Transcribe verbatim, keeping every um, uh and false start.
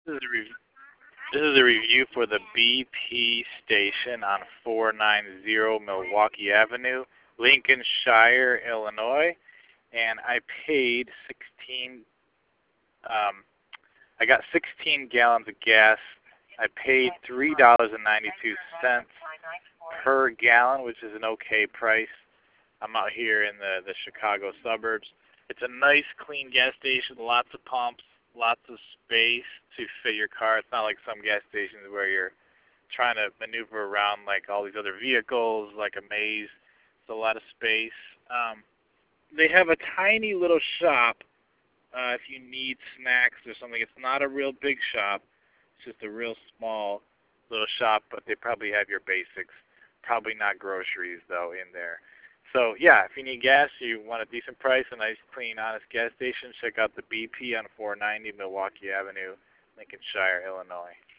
This is a review. This is a review for the B P station on four ninety Milwaukee Avenue, Lincolnshire, Illinois, and I paid sixteen. Um, I got sixteen gallons of gas. I paid three dollars and ninety-two cents per gallon, which is an okay price. I'm out here in the the Chicago suburbs. It's a nice, clean gas station. Lots of pumps, lots of space to fit your car. It's not like some gas stations where you're trying to maneuver around like all these other vehicles, like a maze. It's a lot of space. Um, they have a tiny little shop uh, if you need snacks or something. It's not a real big shop. It's just a real small little shop, but they probably have your basics. Probably not groceries, though, in there. So, yeah, if you need gas, you want a decent price, a nice, clean, honest gas station, check out the B P on four ninety Milwaukee Avenue, Lincolnshire, Illinois.